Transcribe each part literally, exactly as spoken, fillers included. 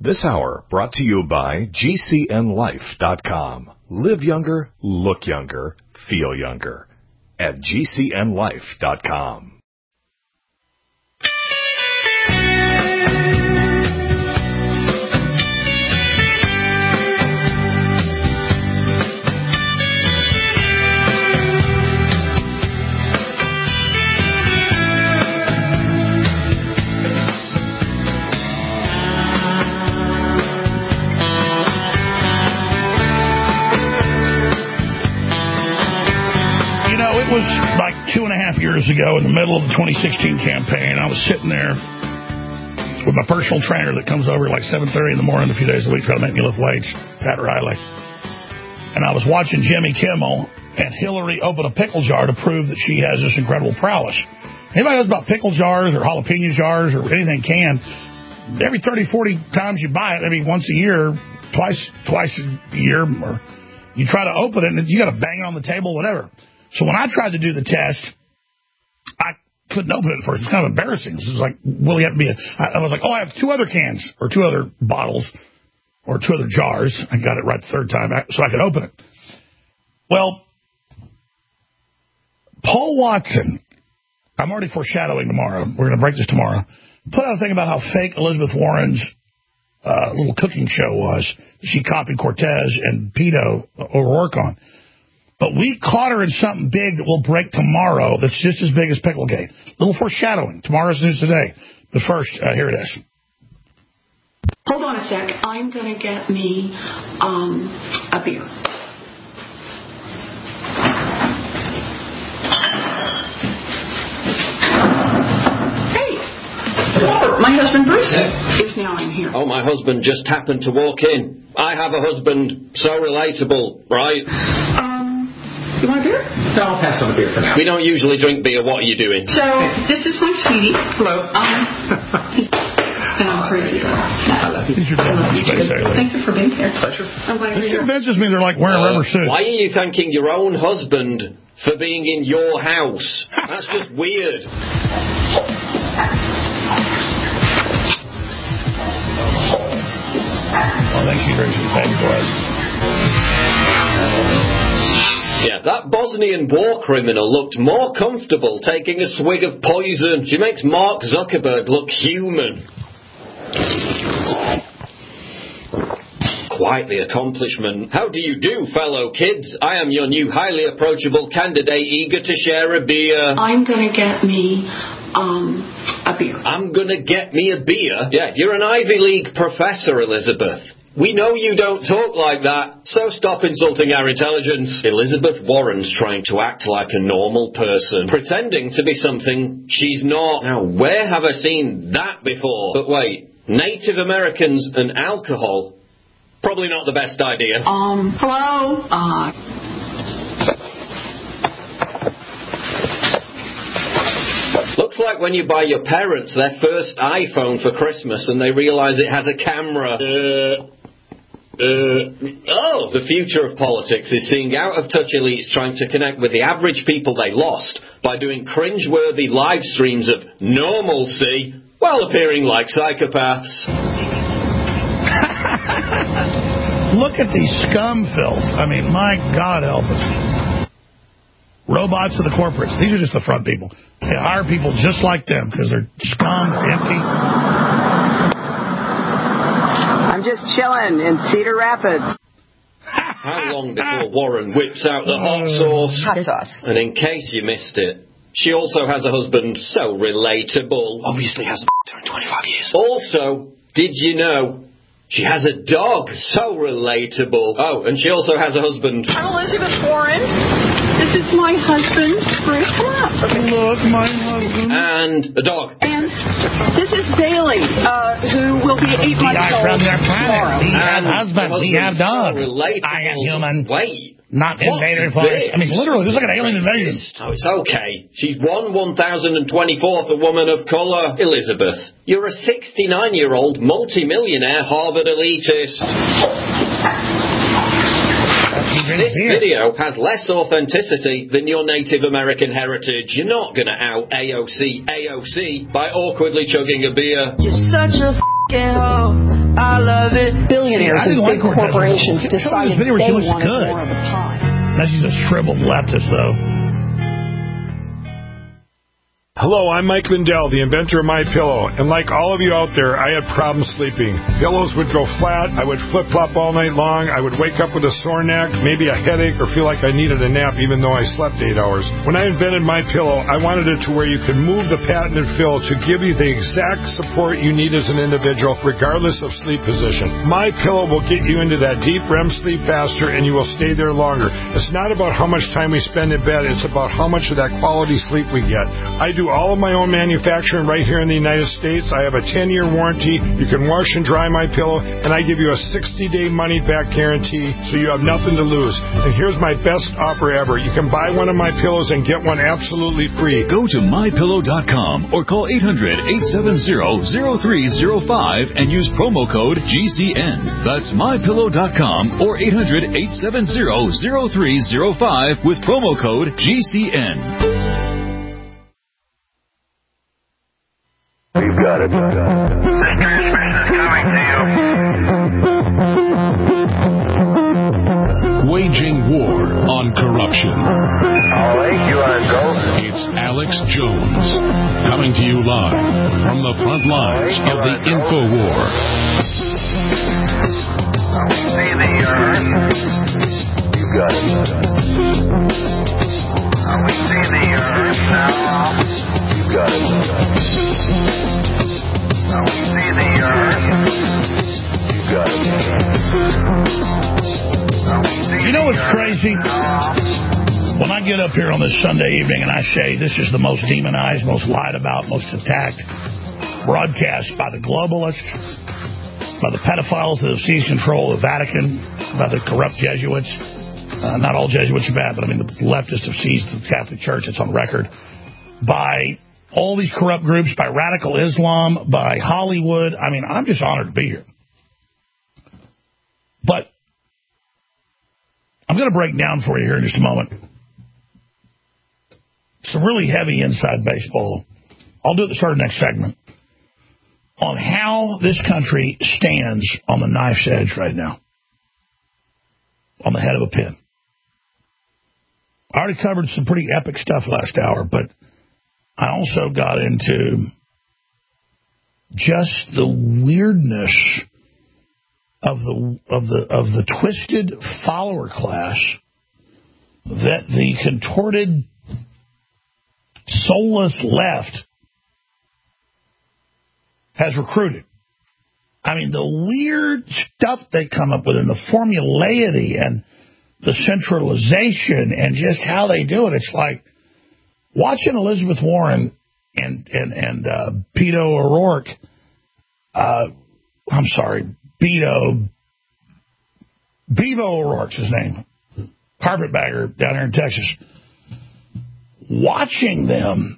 This hour brought to you by G C N life dot com. Live younger, look younger, feel younger at G C N life dot com. It was like two and a half years ago in the middle of the twenty sixteen campaign. I was sitting there with my personal trainer that comes over like seven thirty in the morning a few days a week trying to make me lift weights, Pat Riley. And I was watching Jimmy Kimmel, and Hillary opened a pickle jar to prove that she has this incredible prowess. Anybody knows about pickle jars or jalapeno jars or anything canned, every thirty, forty times you buy it, maybe once a year, twice twice a year, or you try to open it and you got to bang it on the table, whatever. So when I tried to do the test, I couldn't open it at first. It's kind of embarrassing. This is like, will you have to be a... I was like, oh, I have two other cans, or two other bottles, or two other jars. I got it right the third time, so I could open it. Well, Paul Watson, I'm already foreshadowing tomorrow. We're going to break this tomorrow. Put out a thing about how fake Elizabeth Warren's uh, little cooking show was. She copied Cortez and Pito O'Rourke on. But we caught her in something big that will break tomorrow that's just as big as Picklegate. Little foreshadowing. Tomorrow's news today. But first, uh, here it is. Hold on a sec. I'm going to get me um, a beer. Hey, Robert, my husband Bruce is now in here. Oh, my husband just happened to walk in. I have a husband, so relatable, right? Um. You want a beer? No, I'll pass on the beer for now. We don't usually drink beer. What are you doing? So, this is my sweetie. Hello. Um, and I'm crazy. I love you. Thank you for being here. Pleasure. I'm glad you're here. Convinces me they're like wearing uh, a rubber suit. Why are you thanking your own husband for being in your house? That's just weird. Oh, thanks, you drinks some baby boys. Yeah, that Bosnian war criminal looked more comfortable taking a swig of poison. She makes Mark Zuckerberg look human. Quite the accomplishment. How do you do, fellow kids? I am your new highly approachable candidate eager to share a beer. I'm going to get me um, a beer. I'm going to get me a beer? Yeah, you're an Ivy League professor, Elizabeth. We know you don't talk like that, so stop insulting our intelligence. Elizabeth Warren's trying to act like a normal person, pretending to be something she's not. Now, where have I seen that before? But wait, Native Americans and alcohol? Probably not the best idea. Um, hello? Uh... Looks like when you buy your parents their first iPhone for Christmas and they realize it has a camera. Uh... Uh, oh, the future of politics is seeing out-of-touch elites trying to connect with the average people they lost by doing cringe-worthy live streams of normalcy while appearing like psychopaths. Look at these scum filth. I mean, my God help us. Robots are the corporates. These are just the front people. They hire people just like them because they're scum, they're empty. I'm just chilling in Cedar Rapids. How long before Warren whips out the hot sauce? Hot sauce. And in case you missed it, she also has a husband so relatable. Obviously hasn't been in twenty-five years. Also, did you know she has a dog so relatable? Oh, and she also has a husband. I'm Elizabeth Warren. This is my husband, Bruce. Come on. Look, my husband. And a dog. And this is Bailey, uh, who will be eight months old from their planet. We have and husband. We have dog. So I am human. Wait. Not invader force. I mean, literally, this is like an alien invasion. Oh, it's okay. She's one one thousand twenty-fourth a woman of colour. Elizabeth, you're a sixty-nine-year-old multi-millionaire Harvard elitist. This video has less authenticity than your Native American heritage. You're not going to out A O C A O C by awkwardly chugging a beer. You're such a f***ing hoe. I love of it. Billionaires Yeah, and like big corporations Show me decided this video where they she looks wanted good. more of the pie. Now she's a shriveled leftist, though. Hello, I'm Mike Lindell, the inventor of MyPillow, and like all of you out there, I had problems sleeping. Pillows would go flat, I would flip-flop all night long, I would wake up with a sore neck, maybe a headache, or feel like I needed a nap even though I slept eight hours. When I invented MyPillow, I wanted it to where you could move the patented fill to give you the exact support you need as an individual, regardless of sleep position. MyPillow will get you into that deep R E M sleep faster, and you will stay there longer. It's not about how much time we spend in bed, it's about how much of that quality sleep we get. I do all of my own manufacturing right here in the United States. I have a ten-year warranty. You can wash and dry my pillow, and I give you a sixty-day money-back guarantee, so you have nothing to lose. And here's my best offer ever. You can buy one of my pillows and get one absolutely free. Go to my pillow dot com or call eight hundred, eight seven zero, zero three zero five and use promo code G C N. That's my pillow dot com or eight hundred, eight seven zero, zero three zero five with promo code G C N. You've got it. This transmission is coming to you. Waging war on corruption. All right, you want to go? It's Alex Jones, coming to you live from the front lines of the info war. We see the earth. You got it. We see the earth now. You got it. We see the earth. You got it. You know what's crazy? When I get up here on this Sunday evening and I say this is the most demonized, most lied about, most attacked broadcast by the globalists, by the pedophiles that have seized control of the Vatican, by the corrupt Jesuits. Uh, not all Jesuits are bad, but I mean the leftists have seized the Catholic Church. It's on record. By all these corrupt groups, by radical Islam, by Hollywood. I mean, I'm just honored to be here. But I'm going to break down for you here in just a moment some really heavy inside baseball. I'll do it at the start of the next segment on how this country stands on the knife's edge right now, on the head of a pin. I already covered some pretty epic stuff last hour, but I also got into just the weirdness of the of the of the twisted follower class that the contorted, soulless left has recruited. I mean, the weird stuff they come up with and the formulaity and the centralization and just how they do it. It's like watching Elizabeth Warren and and and uh, Beto O'Rourke. Uh, I'm sorry, Beto. Bevo O'Rourke's his name. Carpetbagger down here in Texas. Watching them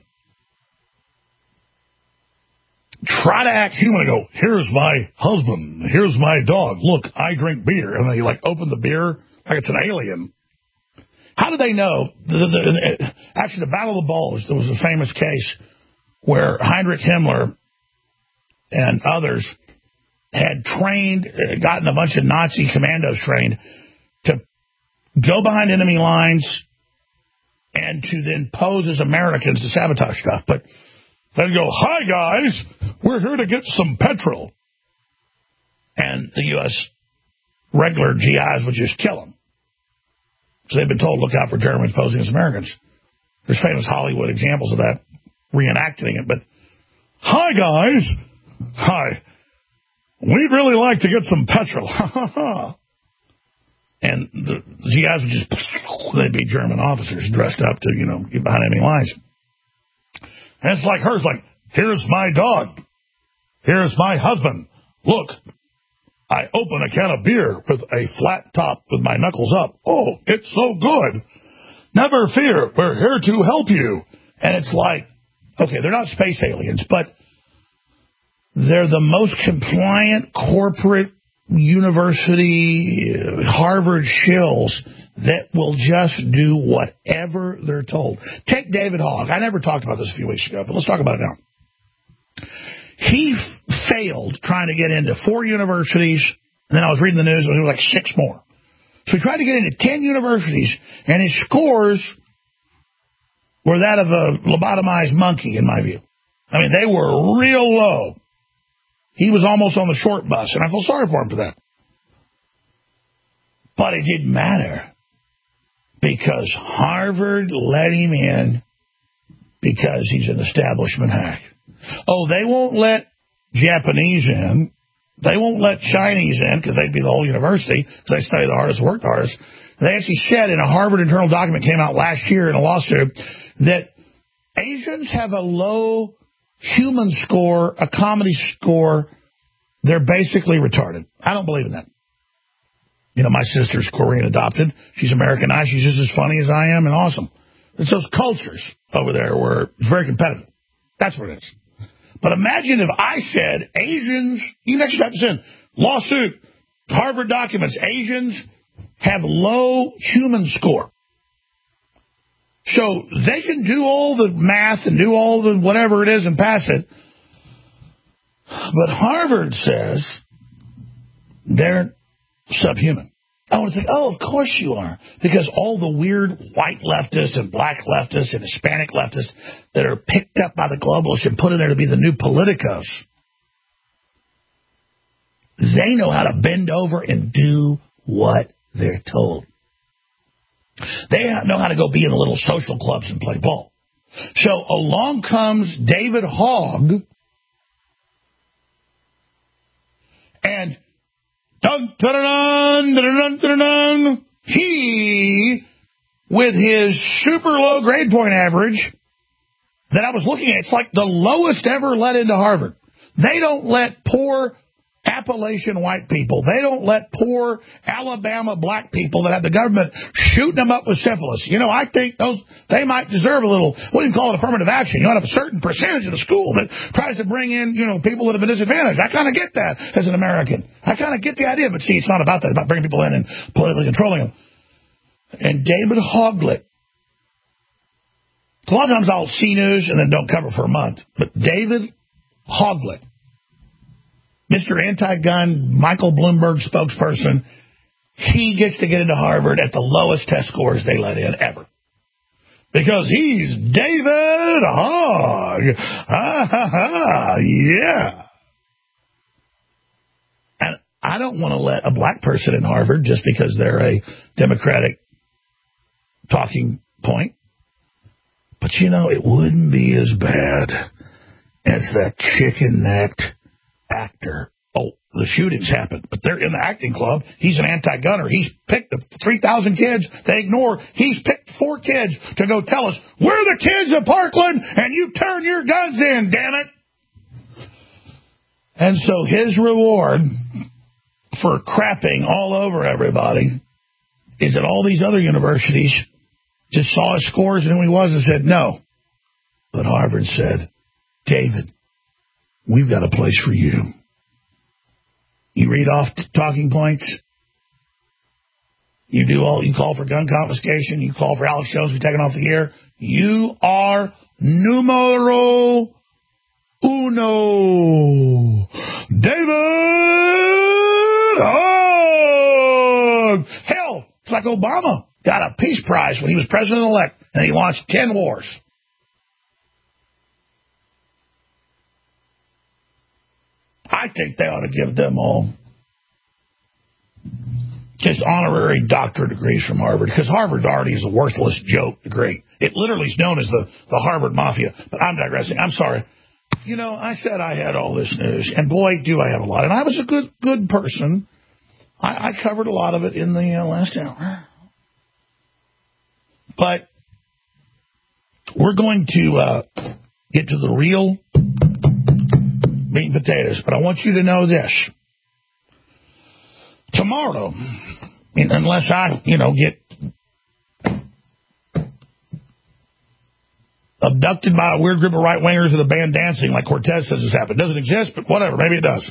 try to act human and go, here's my husband, here's my dog, look, I drink beer. And they like open the beer like it's an alien. How do they know? The, the, the, actually, the Battle of the Bulge, there was a famous case where Heinrich Himmler and others had trained, gotten a bunch of Nazi commandos trained to go behind enemy lines and to then pose as Americans to sabotage stuff. But they'd go, hi, guys, we're here to get some petrol. And the U S regular G Is would just kill them. So they've been told, look out for Germans posing as Americans. There's famous Hollywood examples of that, reenacting it. But, hi, guys. Hi. We'd really like to get some petrol. And the G Is would just, they'd be German officers dressed up to, you know, get behind enemy lines. And it's like hers, like, here's my dog. Here's my husband. Look, I open a can of beer with a flat top with my knuckles up. Oh, it's so good. Never fear, we're here to help you. And it's like, okay, they're not space aliens, but they're the most compliant corporate university, Harvard shills that will just do whatever they're told. Take David Hogg. I never talked about this a few weeks ago, but let's talk about it now. He f- failed trying to get into four universities, and then I was reading the news, and it was like six more. So he tried to get into ten universities, and his scores were that of a lobotomized monkey, in my view. I mean, they were real low. He was almost on the short bus, and I feel sorry for him for that. But it didn't matter, because Harvard let him in because he's an establishment hack. Oh, they won't let Japanese in. They won't let Chinese in because they'd be the whole university because they study the hardest, work the hardest. They actually said in a Harvard internal document came out last year in a lawsuit that Asians have a low human score, a comedy score. They're basically retarded. I don't believe in that. You know, my sister's Korean adopted. She's Americanized. She's just as funny as I am and awesome. It's those cultures over there where it's very competitive. That's what it is. But imagine if I said Asians, you next have to send lawsuit, Harvard documents, Asians have low human score. So they can do all the math and do all the whatever it is and pass it. But Harvard says they're subhuman. Oh, it's like, oh, of course you are. Because all the weird white leftists and black leftists and Hispanic leftists that are picked up by the globalists and put in there to be the new politicos, they know how to bend over and do what they're told. They know how to go be in the little social clubs and play ball. So along comes David Hogg, and dun, dun, dun, dun, dun, dun, dun, he, with his super low grade point average that I was looking at, it's like the lowest ever let into Harvard. They don't let poor Appalachian white people, they don't let poor Alabama black people that have the government shooting them up with syphilis. You know, I think those they might deserve a little, what do you call it, affirmative action. You ought to have a certain percentage of the school that tries to bring in, you know, people that have been disadvantaged. I kind of get that as an American. I kind of get the idea, but see, it's not about that. It's about bringing people in and politically controlling them. And David Hoglet, a lot of times I'll see news and then don't cover for a month, but David Hoglet, Mister Anti-Gun, Michael Bloomberg spokesperson, he gets to get into Harvard at the lowest test scores they let in ever. Because he's David Hogg. Ah, ha, ha, yeah. And I don't want to let a black person in Harvard just because they're a Democratic talking point. But, you know, it wouldn't be as bad as that chicken-necked actor. Oh, the shootings happened, but they're in the acting club. He's an anti-gunner. He's picked the three thousand kids they ignore. He's picked four kids to go tell us, we're the kids of Parkland, and you turn your guns in, damn it. And so his reward for crapping all over everybody is that all these other universities just saw his scores and who he was and said no. But Harvard said, David, we've got a place for you. You read off t- talking points. You do all. You call for gun confiscation. You call for Alex Jones to be taken off the air. You are numero uno, David Hogg. Hell, it's like Obama got a peace prize when he was president-elect, and he launched ten wars. I think they ought to give them all just honorary doctorate degrees from Harvard, because Harvard already is a worthless joke degree. It literally is known as the, the Harvard Mafia. But I'm digressing. I'm sorry. You know, I said I had all this news, and boy, do I have a lot. And I was a good good person. I, I covered a lot of it in the uh, last hour. But we're going to uh, get to the real meat and potatoes, but I want you to know this. Tomorrow, unless I, you know, get abducted by a weird group of right-wingers with a band dancing like Cortez says has happened. It doesn't exist, but whatever, maybe it does.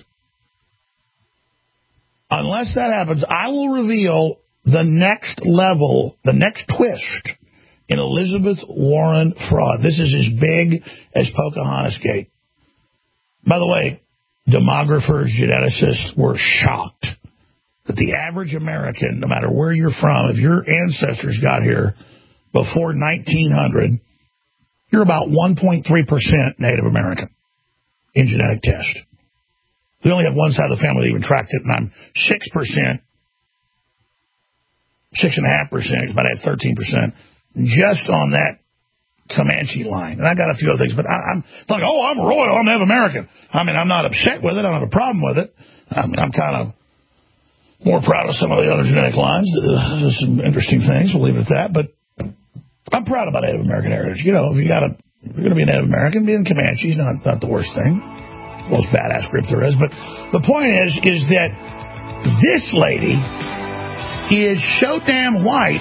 Unless that happens, I will reveal the next level, the next twist in Elizabeth Warren fraud. This is as big as Pocahontas Gate. By the way, demographers, geneticists were shocked that the average American, no matter where you're from, if your ancestors got here before nineteen hundred, you're about one point three percent Native American in genetic test. We only have one side of the family that even tracked it, and I'm six percent, six point five percent, my dad's thirteen percent, just on that Comanche line. And I got a few other things, but I, I'm like, oh, I'm royal, I'm Native American. I mean, I'm not upset with it, I don't have a problem with it. I mean, I'm kind of more proud of some of the other genetic lines. Uh, there's some interesting things, we'll leave it at that, but I'm proud about Native American heritage. You know, if you got a, if you're going to be a Native American, being Comanche is not, not the worst thing. Most badass group there is. But the point is, is that this lady is so damn white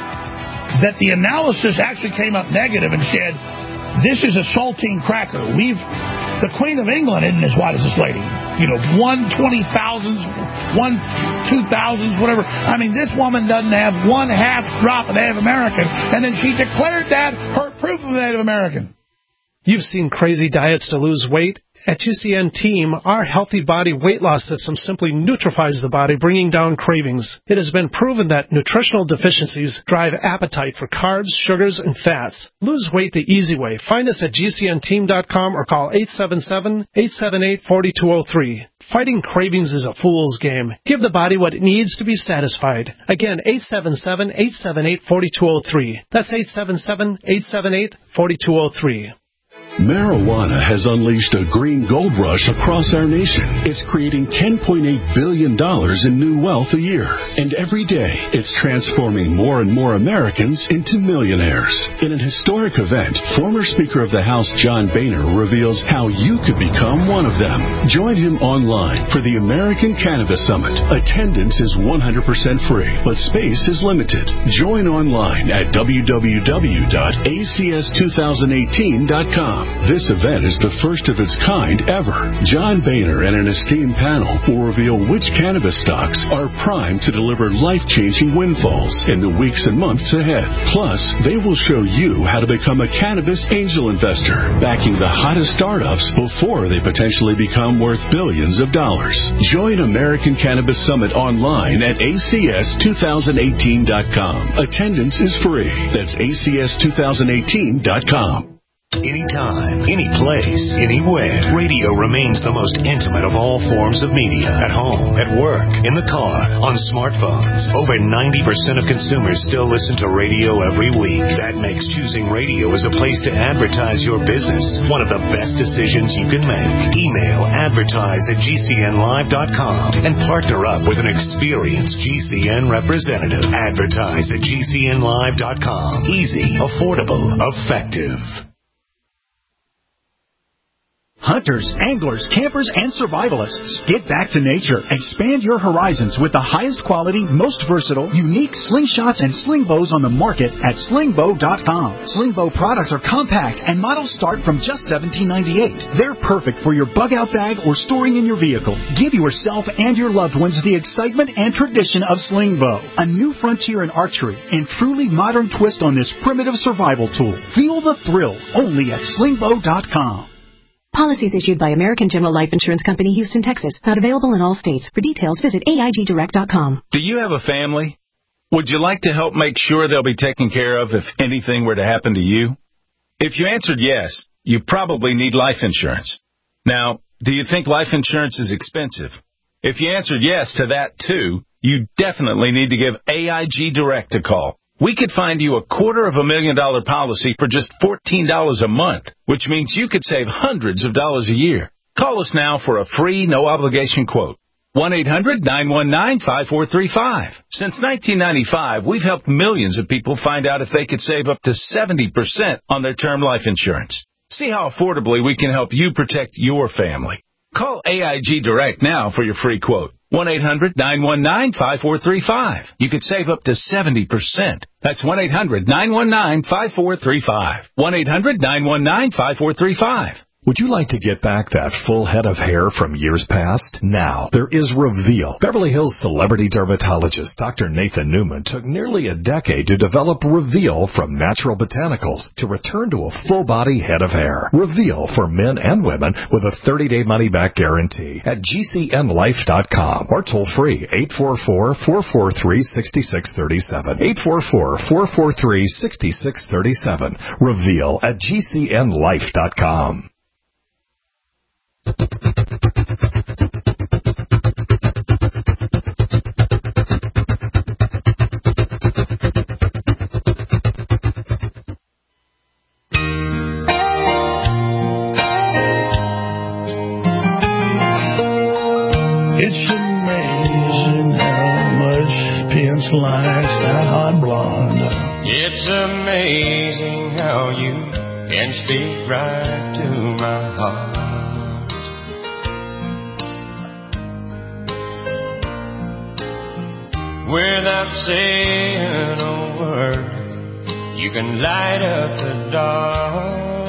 that the analysis actually came up negative and said, this is a saltine cracker. We've, the Queen of England isn't as white as this lady. You know, one twenty thousands, one two thousands, whatever. I mean, this woman doesn't have one half drop of Native American, and then she declared that her proof of Native American. You've seen crazy diets to lose weight. At G C N Team, our Healthy Body Weight Loss System simply neutralizes the body, bringing down cravings. It has been proven that nutritional deficiencies drive appetite for carbs, sugars, and fats. Lose weight the easy way. Find us at G C N team dot com or call eight seven seven, eight seven eight, four two zero three. Fighting cravings is a fool's game. Give the body what it needs to be satisfied. Again, eight seven seven, eight seven eight, four two zero three. That's eight seven seven, eight seven eight, four two zero three. Marijuana has unleashed a green gold rush across our nation. It's creating ten point eight billion dollars in new wealth a year. And every day, it's transforming more and more Americans into millionaires. In an historic event, former Speaker of the House John Boehner reveals how you could become one of them. Join him online for the American Cannabis Summit. Attendance is one hundred percent free, but space is limited. Join online at w w w dot a c s two thousand eighteen dot com. This event is the first of its kind ever. John Boehner and an esteemed panel will reveal which cannabis stocks are primed to deliver life-changing windfalls in the weeks and months ahead. Plus, they will show you how to become a cannabis angel investor, backing the hottest startups before they potentially become worth billions of dollars. Join American Cannabis Summit online at a c s two thousand eighteen dot com. Attendance is free. That's a c s two thousand eighteen dot com. Anytime, any place, anywhere. Radio remains the most intimate of all forms of media. At home, at work, in the car, on smartphones. Over ninety percent of consumers still listen to radio every week. That makes choosing radio as a place to advertise your business one of the best decisions you can make. Email advertise at g c n live dot com and partner up with an experienced G C N representative. Advertise at g c n live dot com. Easy, affordable, effective. Hunters, anglers, campers, and survivalists. Get back to nature. Expand your horizons with the highest quality, most versatile, unique slingshots and sling bows on the market at sling bow dot com. Sling bow products are compact and models start from just seventeen ninety-eight. They're perfect for your bug-out bag or storing in your vehicle. Give yourself and your loved ones the excitement and tradition of sling bow. A new frontier in archery and truly modern twist on this primitive survival tool. Feel the thrill only at sling bow dot com. Policies issued by American General Life Insurance Company, Houston, Texas. Not available in all states. For details, visit A I G direct dot com. Do you have a family? Would you like to help make sure they'll be taken care of if anything were to happen to you? If you answered yes, you probably need life insurance. Now, do you think life insurance is expensive? If you answered yes to that, too, you definitely need to give A I G Direct a call. We could find you a quarter of a million dollar policy for just fourteen dollars a month, which means you could save hundreds of dollars a year. Call us now for a free, no-obligation quote. one eight hundred nine one nine five four three five. Since nineteen ninety-five, we've helped millions of people find out if they could save up to seventy percent on their term life insurance. See how affordably we can help you protect your family. Call A I G Direct now for your free quote. one eight hundred nine one nine five four three five. You could save up to seventy percent. That's one eight hundred nine one nine five four three five. one eight hundred nine one nine five four three five. Would you like to get back that full head of hair from years past? Now, there is Reveal. Beverly Hills celebrity dermatologist Doctor Nathan Newman took nearly a decade to develop Reveal from natural botanicals to return to a full-body head of hair. Reveal for men and women with a thirty-day money-back guarantee at G C N life dot com or toll free eight four four, four four three, six six three seven. eight four four, four four three, six six three seven. Reveal at G C N life dot com. It's amazing how much Pence likes that hot blonde. It's amazing how you can speak right to my heart. Without saying a word, you can light up the dark.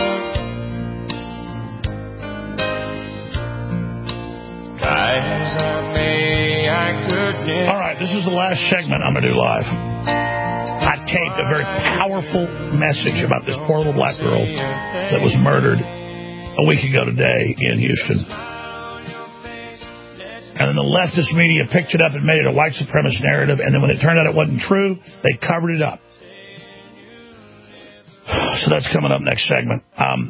Try as I may, I couldn't. All right, this is the last segment I'm going to do live. I taped a very powerful message about this poor little black girl that was murdered a week ago today in Houston. And then the leftist media picked it up and made it a white supremacist narrative. And then when it turned out it wasn't true, they covered it up. So that's coming up next segment. Um,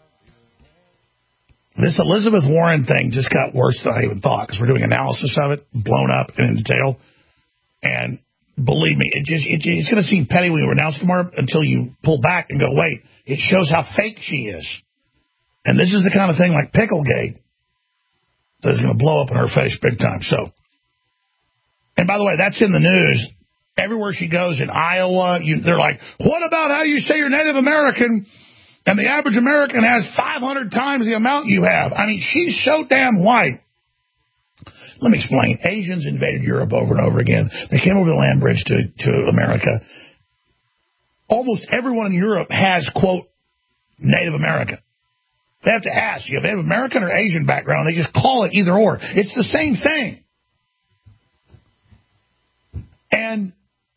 this Elizabeth Warren thing just got worse than I even thought, because we're doing analysis of it, blown up and in detail. And believe me, it just it, it's going to seem petty when you announce tomorrow until you pull back and go, wait, it shows how fake she is. And this is the kind of thing like Picklegate that is going to blow up in her face big time. So, and by the way, that's in the news. Everywhere she goes in Iowa, you, they're like, what about how you say you're Native American and the average American has five hundred times the amount you have? I mean, she's so damn white. Let me explain. Asians invaded Europe over and over again. They came over the land bridge to, to America. Almost everyone in Europe has, quote, Native American. They have to ask, you have Native American or Asian background? They just call it either or. It's the same thing. And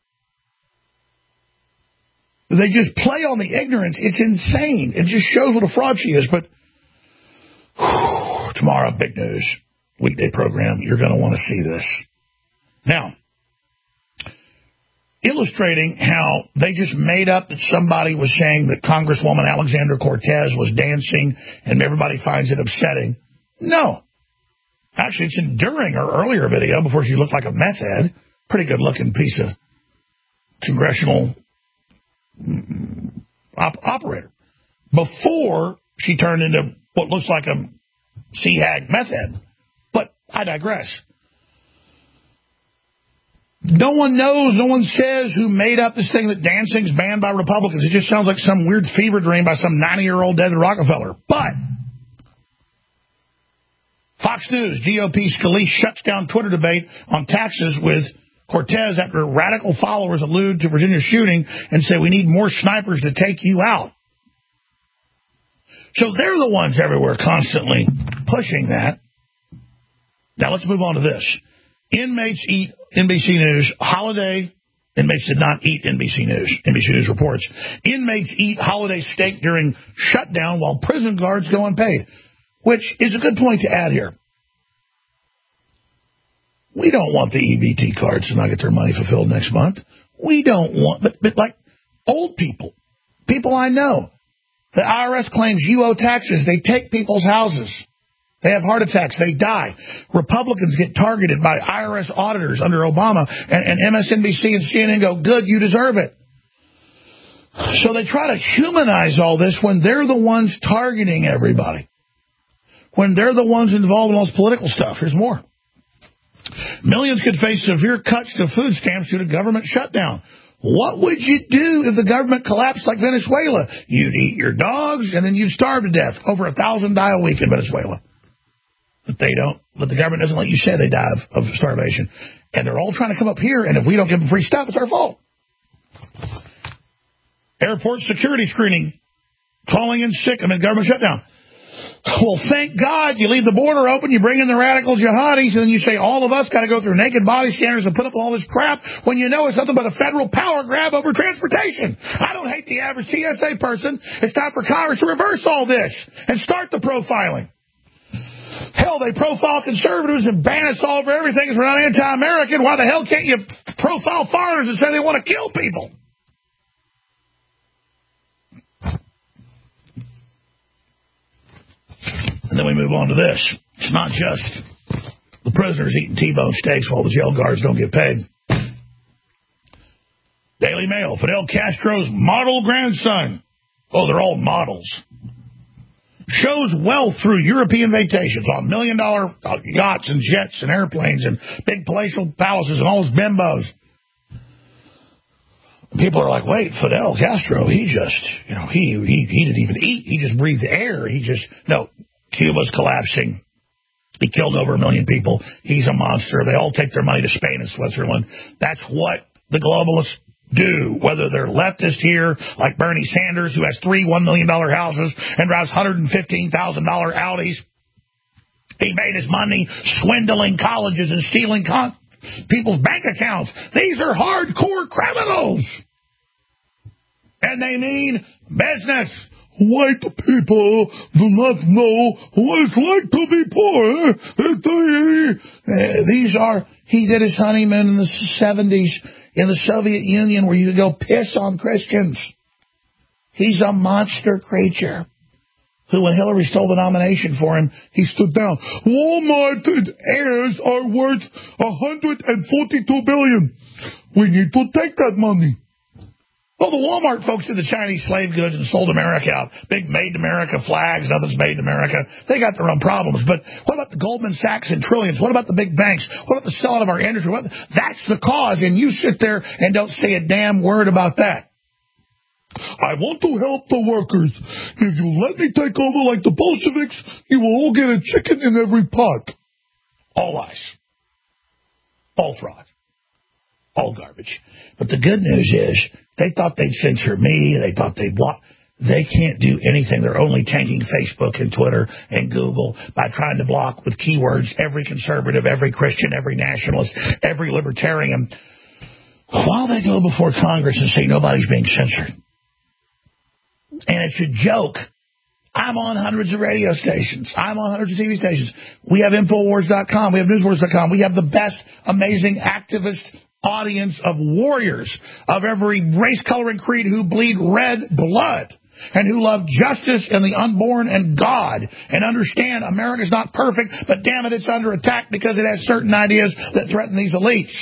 they just play on the ignorance. It's insane. It just shows what a fraud she is. But whew, tomorrow, big news. Weekday program. You're going to want to see this. Now, illustrating how they just made up that somebody was saying that Congresswoman Alexandra Cortez was dancing and everybody finds it upsetting. No. Actually, it's enduring her earlier video before she looked like a meth head. Pretty good-looking piece of congressional op operator. Before she turned into what looks like a C-hag meth head. But I digress. No one knows, no one says who made up this thing that dancing's banned by Republicans. It just sounds like some weird fever dream by some ninety-year-old David Rockefeller. But Fox News, G O P Scalise shuts down Twitter debate on taxes with Cortez after radical followers allude to Virginia shooting and say we need more snipers to take you out. So they're the ones everywhere constantly pushing that. Now let's move on to this. Inmates eat N B C News. Holiday. Inmates did not eat N B C News. N B C News reports. Inmates eat holiday steak during shutdown while prison guards go unpaid. Which is a good point to add here. We don't want the E B T cards to not get their money fulfilled next month. We don't want, but, but like old people, people I know, the I R S claims you owe taxes. They take people's houses. They have heart attacks. They die. Republicans get targeted by I R S auditors under Obama, and, and M S N B C and C N N go, good, you deserve it. So they try to humanize all this when they're the ones targeting everybody, when they're the ones involved in all this political stuff. Here's more. Millions could face severe cuts to food stamps due to government shutdown. What would you do if the government collapsed like Venezuela? You'd eat your dogs, and then you'd starve to death. Over a thousand die a week in Venezuela. But they don't, but the government doesn't let you say they die of, of starvation. And they're all trying to come up here, and if we don't give them free stuff, it's our fault. Airport security screening, calling in sick amid government shutdown. Well, thank God you leave the border open, you bring in the radical jihadis, and then you say all of us got to go through naked body scanners and put up all this crap when you know it's nothing but a federal power grab over transportation. I don't hate the average T S A person. It's time for Congress to reverse all this and start the profiling. Hell, they profile conservatives and ban us all over everything because we're not anti-American. Why the hell can't you profile foreigners and say they want to kill people? And then we move on to this. It's not just the prisoners eating T-bone steaks while the jail guards don't get paid. Daily Mail, Fidel Castro's model grandson. Oh, they're all models. Shows wealth through European vacations on million-dollar yachts and jets and airplanes and big palatial palaces and all those bimbos. People are like, wait, Fidel Castro, he just, you know, he, he, he didn't even eat. He just breathed air. He just, no, Cuba's collapsing. He killed over a million people. He's a monster. They all take their money to Spain and Switzerland. That's what the globalists do, whether they're leftist here, like Bernie Sanders, who has three one million dollar houses and drives one hundred fifteen thousand dollar Audis. He made his money swindling colleges and stealing con- people's bank accounts. These are hardcore criminals. And they mean business. White people do not know what it's like to be poor. Uh, these are, he did his honeymoon in the seventies in the Soviet Union where you could go piss on Christians. He's a monster creature who, when Hillary stole the nomination for him, he stood down. Walmart heirs are worth one hundred forty-two billion dollars. We need to take that money. Well, the Walmart folks did the Chinese slave goods and sold America out. Big made in America flags, nothing's made in America. They got their own problems. But what about the Goldman Sachs and trillions? What about the big banks? What about the selling of our industry? What, that's the cause, and you sit there and don't say a damn word about that. I want to help the workers. If you let me take over like the Bolsheviks, you will all get a chicken in every pot. All lies. All fraud. All garbage. But the good news is they thought they'd censor me. They thought they'd block. They can't do anything. They're only tanking Facebook and Twitter and Google by trying to block with keywords every conservative, every Christian, every nationalist, every libertarian, while they go before Congress and say nobody's being censored. And it's a joke. I'm on hundreds of radio stations. I'm on hundreds of T V stations. We have Infowars dot com. We have Newswars dot com. We have the best, amazing activist audience of warriors of every race, color, and creed who bleed red blood and who love justice and the unborn and God and understand America's not perfect, but damn it, it's under attack because it has certain ideas that threaten these elites.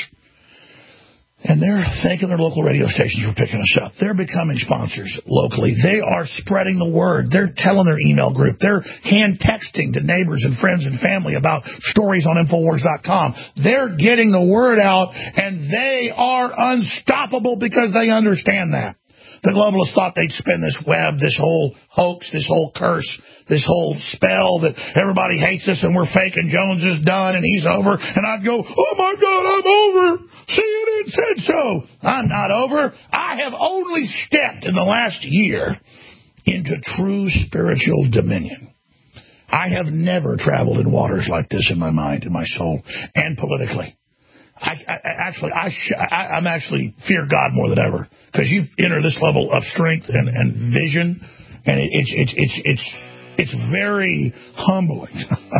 And they're thanking their local radio stations for picking us up. They're becoming sponsors locally. They are spreading the word. They're telling their email group. They're hand texting to neighbors and friends and family about stories on Infowars dot com. They're getting the word out, and they are unstoppable because they understand that. The globalists thought they'd spin this web, this whole hoax, this whole curse, this whole spell that everybody hates us and we're fake and Jones is done and he's over. And I'd go, oh, my God, I'm over. C N N said so. I'm not over. I have only stepped in the last year into true spiritual dominion. I have never traveled in waters like this in my mind, in my soul, and politically. I, I actually, I, sh- I, I'm actually fear God more than ever because you enter this level of strength and, and vision, and it, it's it's it's it's it's very humbling.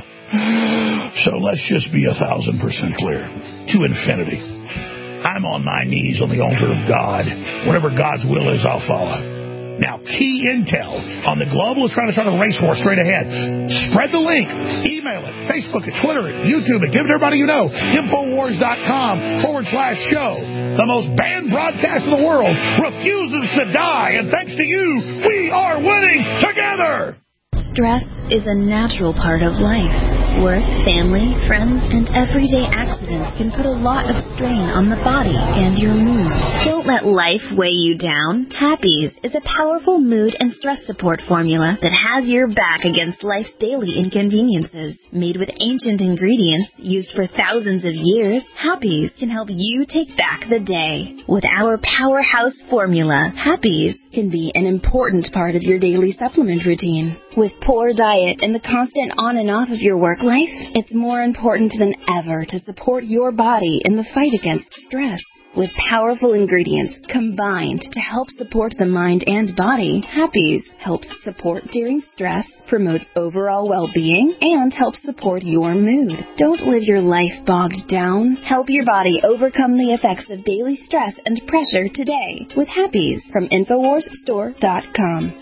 So let's just be a thousand percent clear to infinity. I'm on my knees on the altar of God. Whatever God's will is, I'll follow. Now, key intel on the globalists trying to start a race war straight ahead. Spread the link. Email it. Facebook it. Twitter it. YouTube it. Give it to everybody you know. Infowars dot com forward slash show. The most banned broadcast in the world refuses to die. And thanks to you, we are winning together. Stress is a natural part of life. Work, family, friends, and everyday accidents can put a lot of strain on the body and your mood. Don't let life weigh you down. Happies is a powerful mood and stress support formula that has your back against life's daily inconveniences. Made with ancient ingredients used for thousands of years, Happies can help you take back the day. With our powerhouse formula, Happies can be an important part of your daily supplement routine. With poor diet diet and the constant on and off of your work life, it's more important than ever to support your body in the fight against stress. With powerful ingredients combined to help support the mind and body, Happy's helps support during stress, promotes overall well-being, and helps support your mood. Don't live your life bogged down. Help your body overcome the effects of daily stress and pressure today with Happy's from Infowars Store dot com.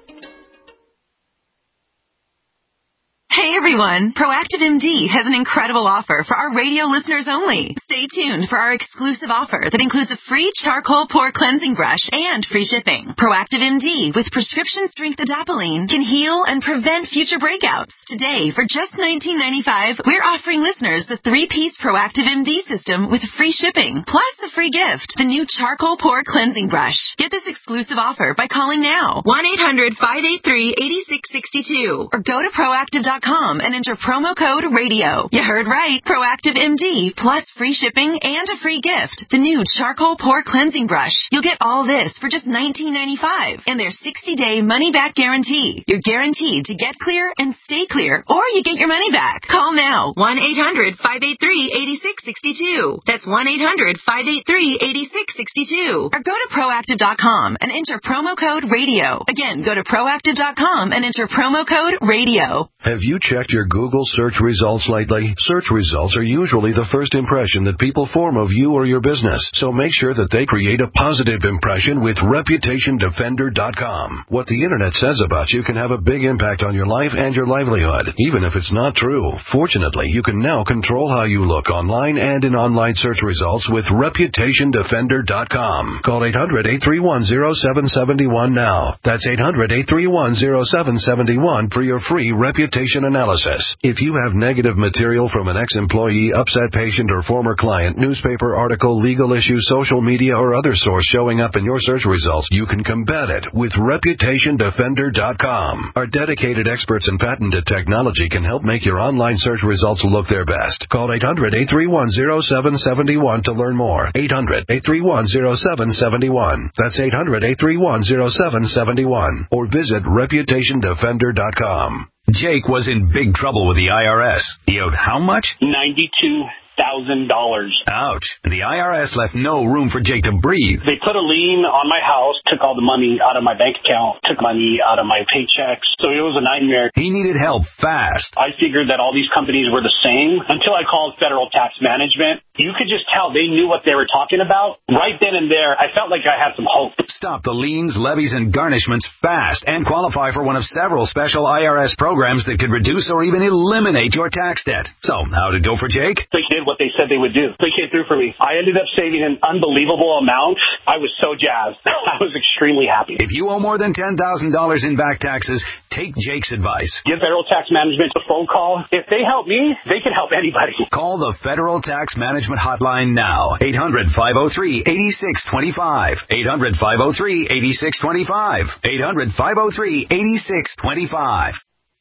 Hey everyone, Proactive M D has an incredible offer for our radio listeners only. Stay tuned for our exclusive offer that includes a free charcoal pore cleansing brush and free shipping. Proactive M D with prescription strength adapalene can heal and prevent future breakouts. Today, for just nineteen ninety-five dollars, we're offering listeners the three-piece Proactive M D system with free shipping, plus a free gift, the new charcoal pore cleansing brush. Get this exclusive offer by calling now, one eight hundred, five eight three, eight six six two, or go to proactive dot com and enter promo code radio. You heard right. Proactive M D plus free shipping and a free gift. The new charcoal pore cleansing brush. You'll get all this for just nineteen ninety-five dollars and their sixty-day money-back guarantee. You're guaranteed to get clear and stay clear, or you get your money back. Call now. one eight hundred, five eight three, eight six six two. That's one eight hundred, five eight three, eight six six two. Or go to proactive dot com and enter promo code radio. Again, go to proactive dot com and enter promo code radio. Have you checked your Google search results lately? Search results are usually the first impression that people form of you or your business, so make sure that they create a positive impression with reputation defender dot com. What the internet says about you can have a big impact on your life and your livelihood, even if it's not true. Fortunately, you can now control how you look online and in online search results with reputation defender dot com. Call eight hundred, eight three one, zero seven seven one now. That's eight hundred, eight three one, zero seven seven one for your free reputation analysis. If you have negative material from an ex-employee, upset patient, or former client, newspaper article, legal issue, social media, or other source showing up in your search results, you can combat it with reputation defender dot com. Our dedicated experts in patented technology can help make your online search results look their best. Call eight hundred, eight three one, zero seven seven one to learn more. eight hundred, eight three one, zero seven seven one. That's eight hundred, eight three one, zero seven seven one. Or visit reputation defender dot com. Jake was in big trouble with the I R S. He owed how much? ninety-two thousand dollars. Ouch. The I R S left no room for Jake to breathe. They put a lien on my house, took all the money out of my bank account, took money out of my paychecks. So it was a nightmare. He needed help fast. I figured that all these companies were the same until I called Federal Tax Management. You could just tell they knew what they were talking about. Right then and there, I felt like I had some hope. Stop the liens, levies, and garnishments fast and qualify for one of several special I R S programs that could reduce or even eliminate your tax debt. So, how'd it go for Jake? They did what they said they would do. They came through for me. I ended up saving an unbelievable amount. I was so jazzed. I was extremely happy. If you owe more than ten thousand dollars in back taxes, take Jake's advice. Give Federal Tax Management a phone call. If they help me, they can help anybody. Call the Federal Tax Management Hotline now. eight hundred, five oh three, eight six two five. eight hundred, five oh three, eight six two five. eight hundred, five oh three, eight six two five.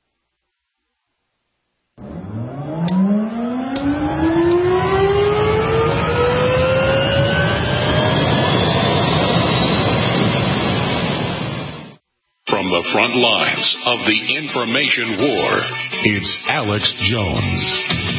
From the front lines of the information war, it's Alex Jones.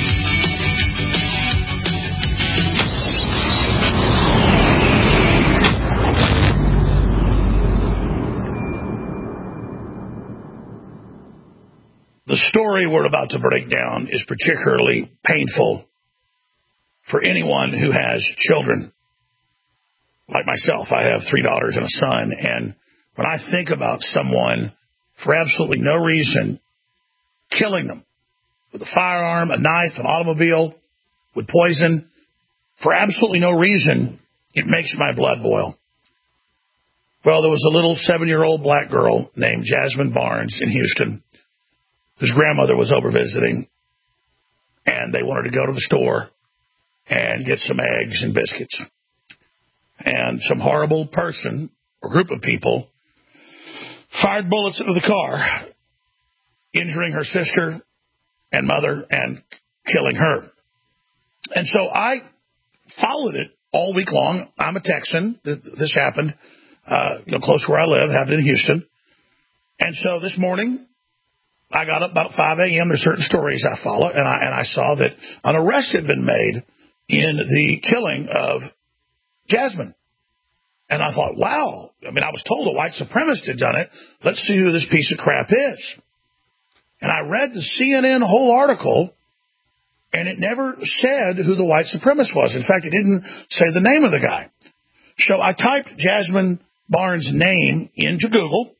The story we're about to break down is particularly painful for anyone who has children. Like myself, I have three daughters and a son, and when I think about someone for absolutely no reason killing them with a firearm, a knife, an automobile, with poison, for absolutely no reason, it makes my blood boil. Well, there was a little seven-year-old black girl named Jasmine Barnes in Houston whose grandmother was over visiting, and they wanted to go to the store and get some eggs and biscuits. And some horrible person or group of people fired bullets into the car, injuring her sister and mother and killing her. And so I followed it all week long. I'm a Texan. This happened uh, you know, close to where I live, happened in Houston. And so this morning, I got up about five a.m. There's certain stories I follow, and I and I saw that an arrest had been made in the killing of Jasmine. And I thought, wow. I mean, I was told a white supremacist had done it. Let's see who this piece of crap is. And I read the C N N whole article, and it never said who the white supremacist was. In fact, it didn't say the name of the guy. So I typed Jasmine Barnes' name into Google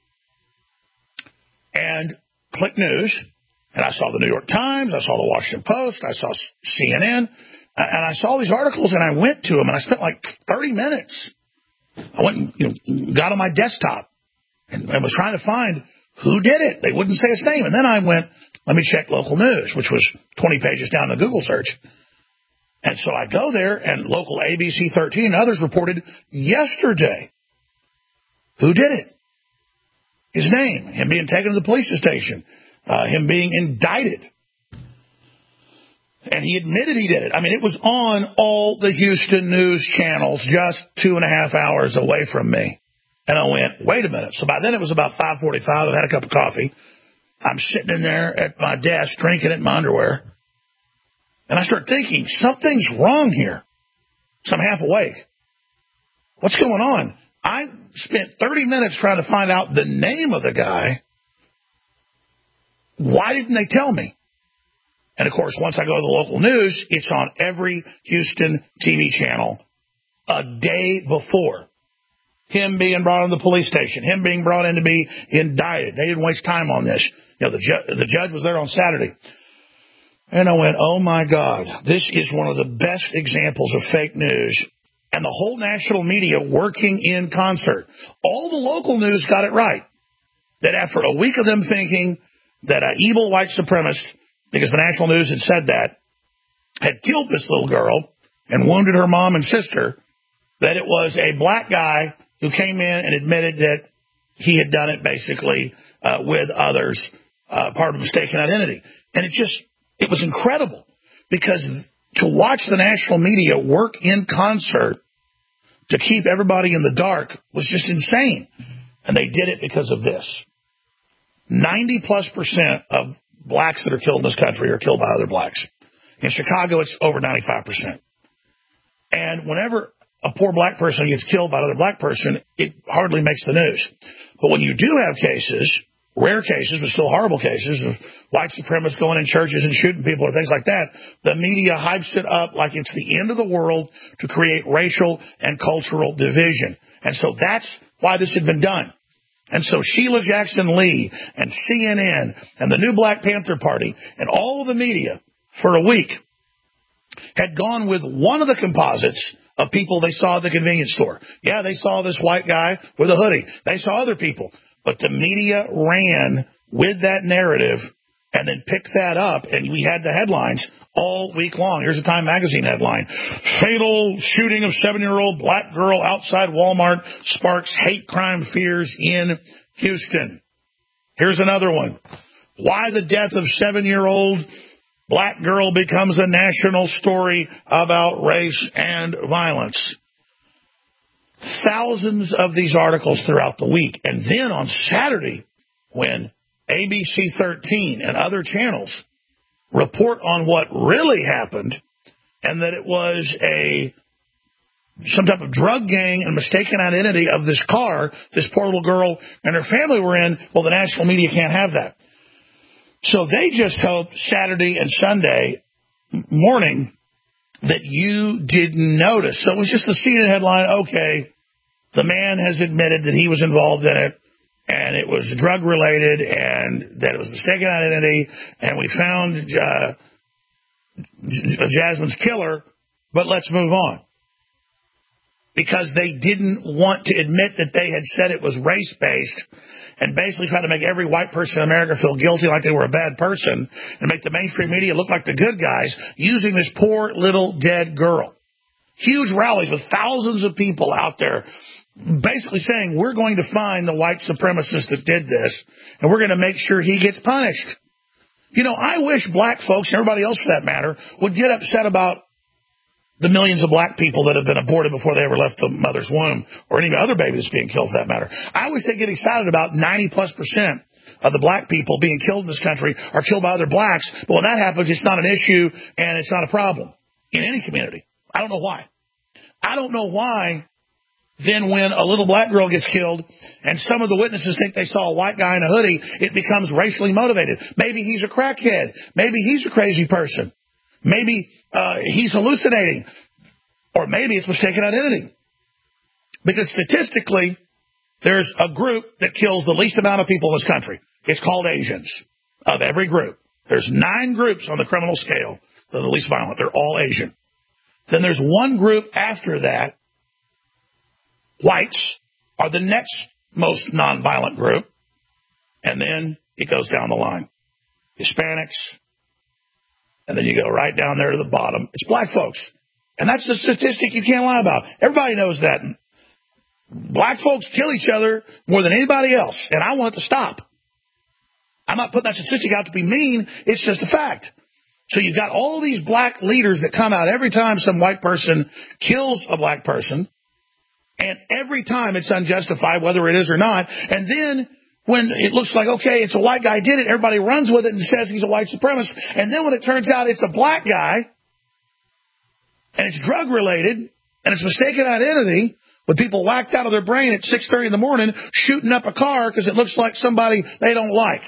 and clicked news, and I saw the New York Times, I saw the Washington Post, I saw C N N, and I saw these articles, and I went to them, and I spent like thirty minutes. I went and you know, got on my desktop and, and was trying to find who did it. They wouldn't say his name. And then I went, let me check local news, which was twenty pages down the Google search. And so I go there, and local A B C thirteen and others reported yesterday who did it. His name, him being taken to the police station, uh, him being indicted. And he admitted he did it. I mean, it was on all the Houston news channels just two and a half hours away from me. And I went, wait a minute. So by then it was about five forty-five. I've had a cup of coffee. I'm sitting in there at my desk drinking it in my underwear. And I start thinking, something's wrong here. So I'm half awake. What's going on? I spent thirty minutes trying to find out the name of the guy. Why didn't they tell me? And, of course, once I go to the local news, it's on every Houston T V channel a day before. Him being brought in the police station, him being brought in to be indicted. They didn't waste time on this. You know, the, ju- the judge was there on Saturday. And I went, oh, my God, this is one of the best examples of fake news. And the whole national media working in concert. All the local news got it right. That after a week of them thinking that an evil white supremacist, because the national news had said that, had killed this little girl and wounded her mom and sister, that it was a black guy who came in and admitted that he had done it basically uh, with others, uh, part of mistaken identity. And it just, it was incredible because to watch the national media work in concert to keep everybody in the dark was just insane. And they did it because of this. ninety plus percent of blacks that are killed in this country are killed by other blacks. In Chicago, it's over ninety-five percent. And whenever a poor black person gets killed by another black person, it hardly makes the news. But when you do have cases, rare cases, but still horrible cases, of white supremacists going in churches and shooting people or things like that, the media hypes it up like it's the end of the world to create racial and cultural division. And so that's why this had been done. And so Sheila Jackson Lee and C N N and the new Black Panther Party and all of the media for a week had gone with one of the composites of people they saw at the convenience store. Yeah, they saw this white guy with a hoodie. They saw other people. But the media ran with that narrative and then picked that up, and we had the headlines all week long. Here's a Time Magazine headline. Fatal shooting of seven-year-old black girl outside Walmart sparks hate crime fears in Houston. Here's another one. Why the death of seven-year-old black girl becomes a national story about race and violence. Thousands of these articles throughout the week. And then on Saturday, when A B C thirteen and other channels report on what really happened and that it was a some type of drug gang and mistaken identity of this car this poor little girl and her family were in, well, the national media can't have that. So they just hope Saturday and Sunday morning that you didn't notice. So it was just the C N N headline, okay, the man has admitted that he was involved in it, and it was drug-related, and that it was mistaken identity, and we found uh, Jasmine's killer, but let's move on. Because they didn't want to admit that they had said it was race-based and basically try to make every white person in America feel guilty like they were a bad person and make the mainstream media look like the good guys using this poor little dead girl. Huge rallies with thousands of people out there basically saying we're going to find the white supremacist that did this and we're going to make sure he gets punished. You know, I wish black folks and everybody else for that matter would get upset about the millions of black people that have been aborted before they ever left the mother's womb, or any other baby that's being killed for that matter. I wish they'd get excited about ninety plus percent of the black people being killed in this country are killed by other blacks. But when that happens, it's not an issue and it's not a problem in any community. I don't know why. I don't know why then when a little black girl gets killed and some of the witnesses think they saw a white guy in a hoodie, it becomes racially motivated. Maybe he's a crackhead. Maybe he's a crazy person. Maybe uh, he's hallucinating. Or maybe it's mistaken identity. Because statistically, there's a group that kills the least amount of people in this country. It's called Asians. Of every group. There's nine groups on the criminal scale that are the least violent. They're all Asian. Then there's one group after that. Whites are the next most nonviolent group. And then it goes down the line. Hispanics. And then you go right down there to the bottom. It's black folks. And that's the statistic you can't lie about. Everybody knows that. Black folks kill each other more than anybody else. And I want it to stop. I'm not putting that statistic out to be mean. It's just a fact. So you've got all these black leaders that come out every time some white person kills a black person. And every time it's unjustified, whether it is or not. And then when it looks like, okay, it's a white guy did it, everybody runs with it and says he's a white supremacist. And then when it turns out it's a black guy, and it's drug-related, and it's mistaken identity, with people whacked out of their brain at six thirty in the morning shooting up a car because it looks like somebody they don't like.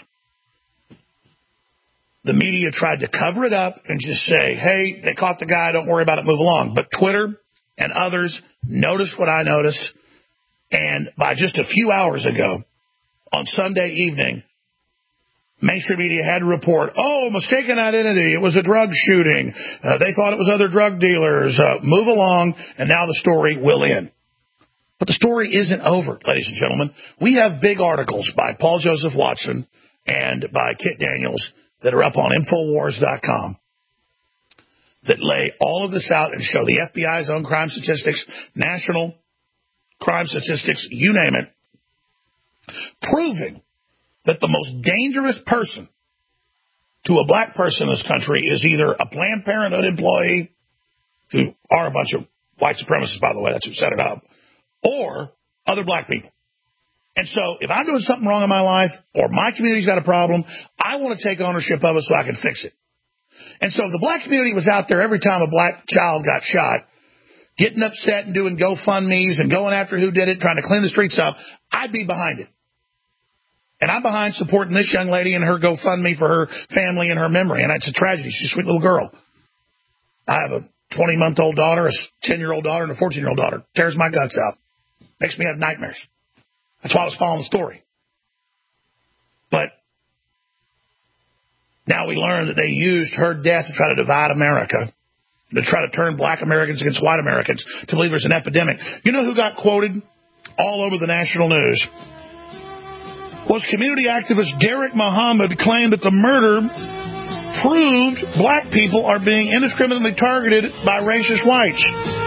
The media tried to cover it up and just say, hey, they caught the guy, don't worry about it, move along. But Twitter and others noticed what I noticed, and by just a few hours ago, on Sunday evening, mainstream media had to report, oh, mistaken identity, it was a drug shooting. Uh, they thought it was other drug dealers. Uh, move along, and now the story will end. But the story isn't over, ladies and gentlemen. We have big articles by Paul Joseph Watson and by Kit Daniels that are up on Infowars dot com that lay all of this out and show the F B I's own crime statistics, national crime statistics, you name it, proving that the most dangerous person to a black person in this country is either a Planned Parenthood employee, who are a bunch of white supremacists, by the way, that's who set it up, or other black people. And so if I'm doing something wrong in my life or my community's got a problem, I want to take ownership of it so I can fix it. And so if the black community was out there every time a black child got shot, getting upset and doing GoFundMes and going after who did it, trying to clean the streets up, I'd be behind it. And I'm behind supporting this young lady and her GoFundMe for her family and her memory. And it's a tragedy. She's a sweet little girl. I have a twenty-month-old daughter, a ten-year-old daughter, and a fourteen-year-old daughter. Tears my guts out. Makes me have nightmares. That's why I was following the story. But now we learn that they used her death to try to divide America, to try to turn black Americans against white Americans, to believe there's an epidemic. You know who got quoted all over the national news? Was community activist Derek Muhammad claimed that the murder proved black people are being indiscriminately targeted by racist whites.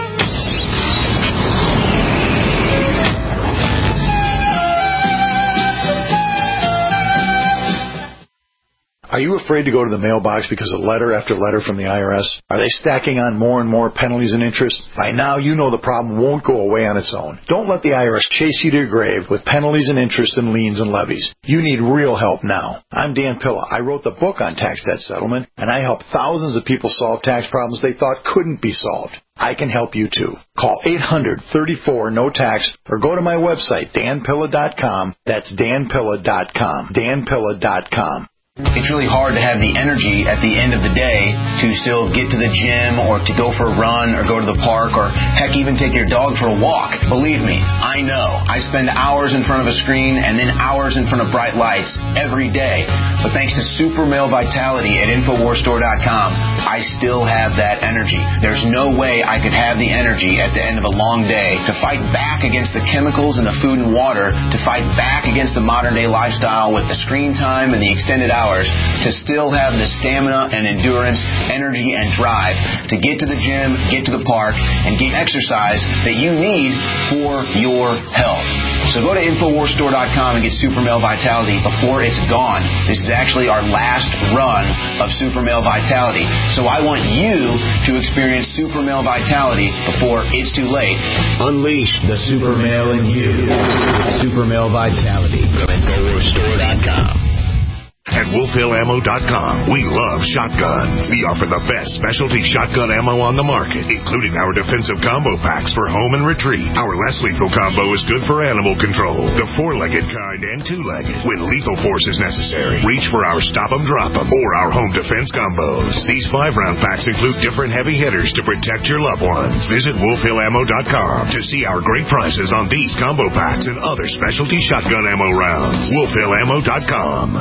Are you afraid to go to the mailbox because of letter after letter from the I R S? Are they stacking on more and more penalties and interest? By now, you know the problem won't go away on its own. Don't let the I R S chase you to your grave with penalties and interest and liens and levies. You need real help now. I'm Dan Pilla. I wrote the book on tax debt settlement, and I help thousands of people solve tax problems they thought couldn't be solved. I can help you too. Call eight hundred, thirty-four, no tax or go to my website, dan pilla dot com. That's dan pilla dot com. dan pilla dot com. It's really hard to have the energy at the end of the day to still get to the gym or to go for a run or go to the park or heck even take your dog for a walk. Believe me, I know. I spend hours in front of a screen and then hours in front of bright lights every day. But thanks to Super Male Vitality at Infowars Store dot com, I still have that energy. There's no way I could have the energy at the end of a long day to fight back against the chemicals in the food and water, to fight back against the modern day lifestyle with the screen time and the extended hours, to still have the stamina and endurance, energy and drive to get to the gym, get to the park, and get exercise that you need for your health. So go to Infowars Store dot com and get Super Male Vitality before it's gone. This is actually our last run of Super Male Vitality. So I want you to experience Super Male Vitality before it's too late. Unleash the Super Male in you. Super Male Vitality from Infowars Store dot com. At wolf hill ammo dot com, we love shotguns. We offer the best specialty shotgun ammo on the market, including our defensive combo packs for home and retreat. Our less lethal combo is good for animal control, the four-legged kind and two-legged. When lethal force is necessary, reach for our stop 'em, drop 'em, or our home defense combos. These five-round packs include different heavy hitters to protect your loved ones. Visit wolf hill ammo dot com to see our great prices on these combo packs and other specialty shotgun ammo rounds. wolf hill ammo dot com.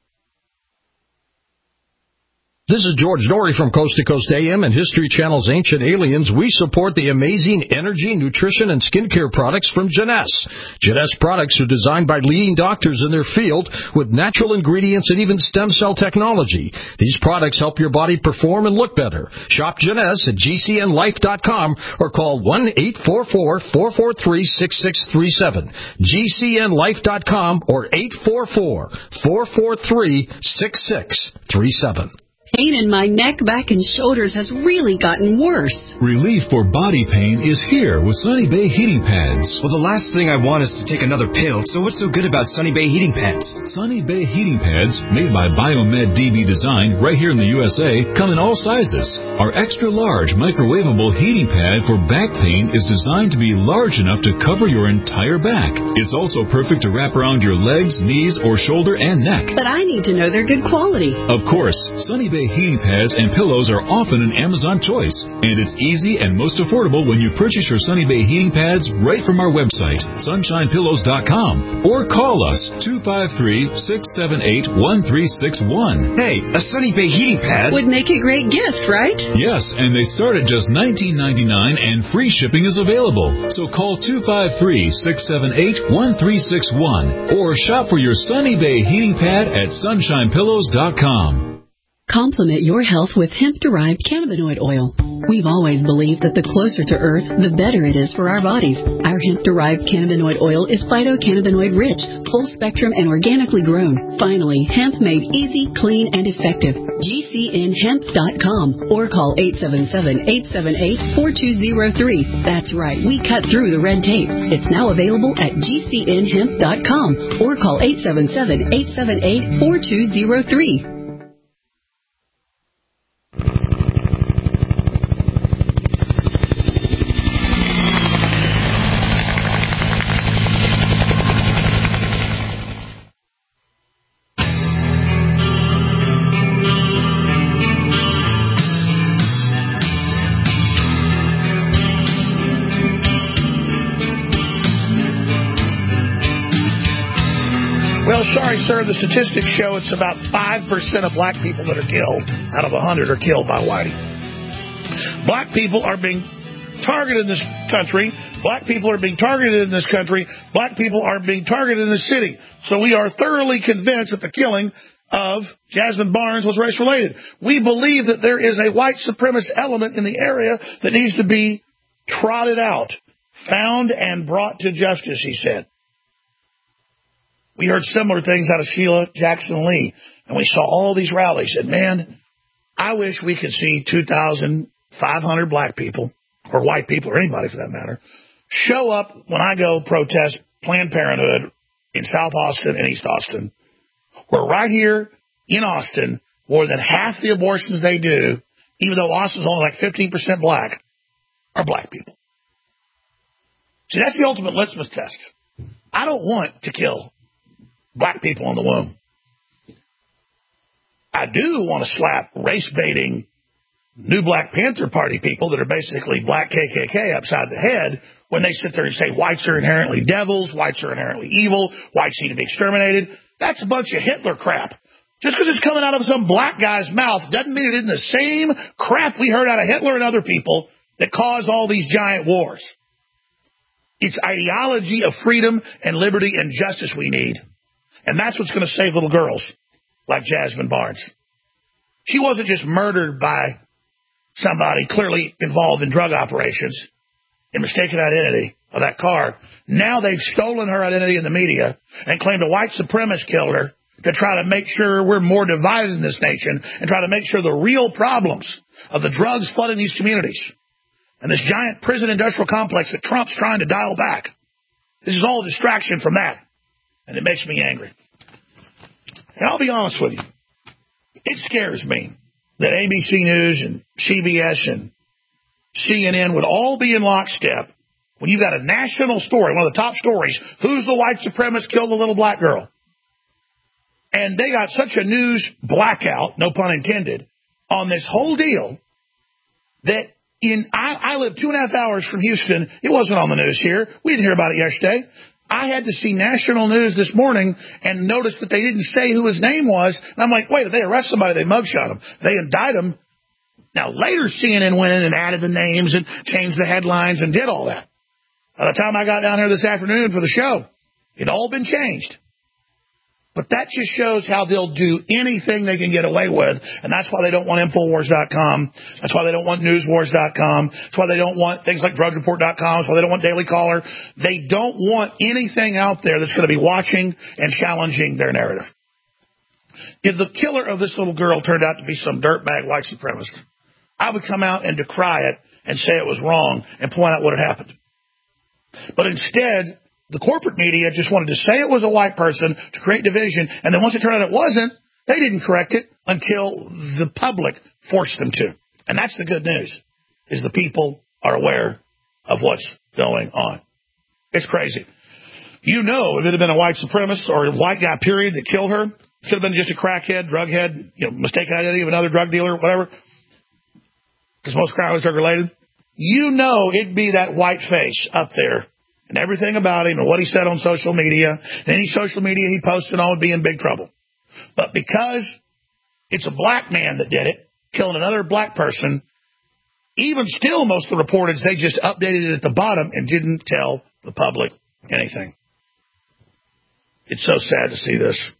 This is George Norrie from Coast to Coast A M and History Channel's Ancient Aliens. We support the amazing energy, nutrition, and skincare products from Jeunesse. Jeunesse products are designed by leading doctors in their field with natural ingredients and even stem cell technology. These products help your body perform and look better. Shop Jeunesse at G C N life dot com or call one eight four four, four four three, six six three seven. G C N life dot com or eight four four, four four three, six six three seven. Pain in my neck, back, and shoulders has really gotten worse. Relief for body pain is here with Sunny Bay Heating Pads. Well, the last thing I want is to take another pill, so what's so good about Sunny Bay Heating Pads? Sunny Bay Heating Pads, made by Biomed D B Design right here in the U S A, come in all sizes. Our extra-large microwavable heating pad for back pain is designed to be large enough to cover your entire back. It's also perfect to wrap around your legs, knees, or shoulder and neck. But I need to know they're good quality. Of course, Sunny Bay heating pads and pillows are often an Amazon choice, and it's easy and most affordable when you purchase your Sunny Bay heating pads right from our website, sunshine pillows dot com, or call us two five three, six seven eight, one three six one. Hey, a Sunny Bay heating pad would make a great gift, right? Yes, and they start at just nineteen ninety-nine and free shipping is available. So call two five three, six seven eight, one three six one or shop for your Sunny Bay heating pad at sunshine pillows dot com. Complement your health with hemp-derived cannabinoid oil. We've always believed that the closer to Earth, the better it is for our bodies. Our hemp-derived cannabinoid oil is phytocannabinoid-rich, full-spectrum, and organically grown. Finally, hemp made easy, clean, and effective. G C N hemp dot com or call eight seven seven, eight seven eight, four two zero three. That's right, we cut through the red tape. It's now available at G C N hemp dot com or call eight seven seven, eight seven eight, four two zero three. Sorry, sir, the statistics show it's about five percent of black people that are killed out of one hundred are killed by whitey. Black people are being targeted in this country. Black people are being targeted in this country. Black people are being targeted in this city. So we are thoroughly convinced that the killing of Jasmine Barnes was race-related. We believe that there is a white supremacist element in the area that needs to be trotted out, found, and brought to justice, he said. We heard similar things out of Sheila Jackson Lee, and we saw all these rallies. And, man, I wish we could see two thousand five hundred black people, or white people, or anybody for that matter, show up when I go protest Planned Parenthood in South Austin and East Austin, where right here in Austin, more than half the abortions they do, even though Austin's only like fifteen percent black, are black people. See, that's the ultimate litmus test. I don't want to kill black people in the womb. I do want to slap race-baiting new Black Panther Party people that are basically black K K K upside the head when they sit there and say whites are inherently devils, whites are inherently evil, whites need to be exterminated. That's a bunch of Hitler crap. Just because it's coming out of some black guy's mouth doesn't mean it isn't the same crap we heard out of Hitler and other people that caused all these giant wars. It's ideology of freedom and liberty and justice we need. And that's what's going to save little girls like Jasmine Barnes. She wasn't just murdered by somebody clearly involved in drug operations and mistaken identity of that car. Now they've stolen her identity in the media and claimed a white supremacist killed her to try to make sure we're more divided in this nation and try to make sure the real problems of the drugs flooding these communities and this giant prison industrial complex that Trump's trying to dial back. This is all a distraction from that. And it makes me angry. And I'll be honest with you, it scares me that A B C News and C B S and C N N would all be in lockstep when you've got a national story, one of the top stories, who's the white supremacist killed the little black girl? And they got such a news blackout, no pun intended, on this whole deal that in I, I live two and a half hours from Houston. It wasn't on the news here. We didn't hear about it yesterday. I had to see national news this morning and notice that they didn't say who his name was. And I'm like, wait, if they arrest somebody, they mugshot him. They indict him. Now, later C N N went in and added the names and changed the headlines and did all that. By the time I got down here this afternoon for the show, it all been changed. But that just shows how they'll do anything they can get away with. And that's why they don't want Infowars dot com. That's why they don't want News Wars dot com. That's why they don't want things like Drudge Report dot com. That's why they don't want Daily Caller. They don't want anything out there that's going to be watching and challenging their narrative. If the killer of this little girl turned out to be some dirtbag white supremacist, I would come out and decry it and say it was wrong and point out what had happened. But instead, the corporate media just wanted to say it was a white person to create division, and then once it turned out it wasn't, they didn't correct it until the public forced them to. And that's the good news, is the people are aware of what's going on. It's crazy. You know, if it had been a white supremacist or a white guy, period, that killed her, it could have been just a crackhead, drug head, you know, mistaken identity of another drug dealer, whatever, because most crime was drug-related. You know it'd be that white face up there and everything about him and what he said on social media, and any social media he posted on would be in big trouble. But because it's a black man that did it, killing another black person, even still most of the reportage, they just updated it at the bottom and didn't tell the public anything. It's so sad to see this.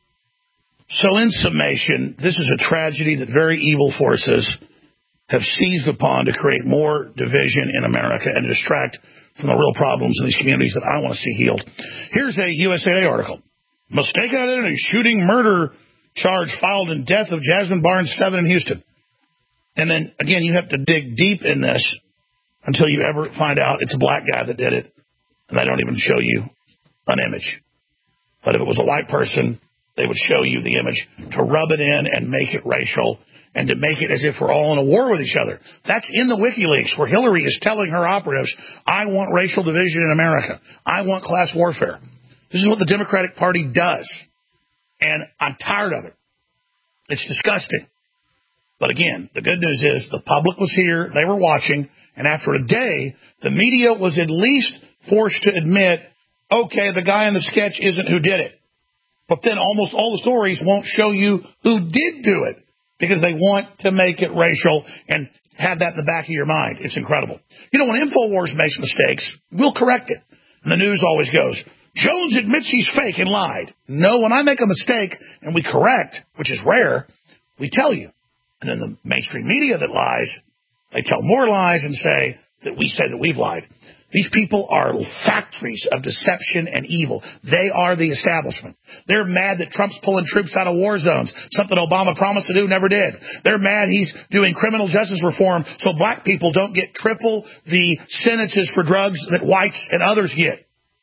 So in summation, this is a tragedy that very evil forces have seized upon to create more division in America and distract from the real problems in these communities that I want to see healed. Here's a U S A Today article. Mistaken identity, shooting murder charge filed in death of Jasmine Barnes, seven in Houston. And then, again, you have to dig deep in this until you ever find out it's a black guy that did it, and they don't even show you an image. But if it was a white person, they would show you the image to rub it in and make it racial, and to make it as if we're all in a war with each other. That's in the WikiLeaks, where Hillary is telling her operatives, I want racial division in America. I want class warfare. This is what the Democratic Party does. And I'm tired of it. It's disgusting. But again, the good news is the public was here, they were watching, and after a day, the media was at least forced to admit, okay, the guy in the sketch isn't who did it. But then almost all the stories won't show you who did do it, because they want to make it racial and have that in the back of your mind. It's incredible. You know, when InfoWars makes mistakes, we'll correct it. And the news always goes, Jones admits he's fake and lied. No, when I make a mistake and we correct, which is rare, we tell you. And then the mainstream media that lies, they tell more lies and say that we say that we've lied. These people are factories of deception and evil. They are the establishment. They're mad that Trump's pulling troops out of war zones, something Obama promised to do, never did. They're mad he's doing criminal justice reform so black people don't get triple the sentences for drugs that whites and others get.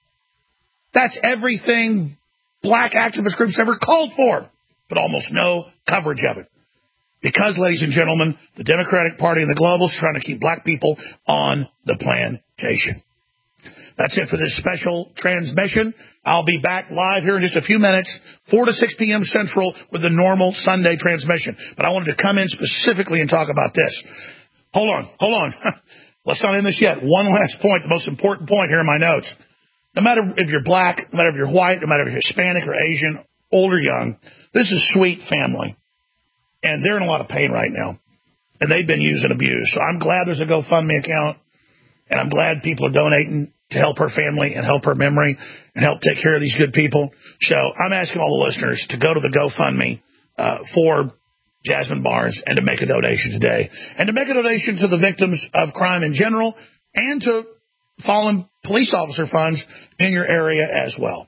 That's everything black activist groups ever called for, but almost no coverage of it. Because, ladies and gentlemen, the Democratic Party and the globals are trying to keep black people on the plantation. That's it for this special transmission. I'll be back live here in just a few minutes, four to six p.m. Central, with the normal Sunday transmission. But I wanted to come in specifically and talk about this. Hold on, hold on. Let's not end this yet. One last point, the most important point here in my notes. No matter if you're black, no matter if you're white, no matter if you're Hispanic or Asian, old or young, this is sweet family. And they're in a lot of pain right now. And they've been used and abused. So I'm glad there's a GoFundMe account. And I'm glad people are donating to help her family and help her memory and help take care of these good people. So I'm asking all the listeners to go to the GoFundMe uh, for Jasmine Barnes and to make a donation today. And to make a donation to the victims of crime in general and to fallen police officer funds in your area as well.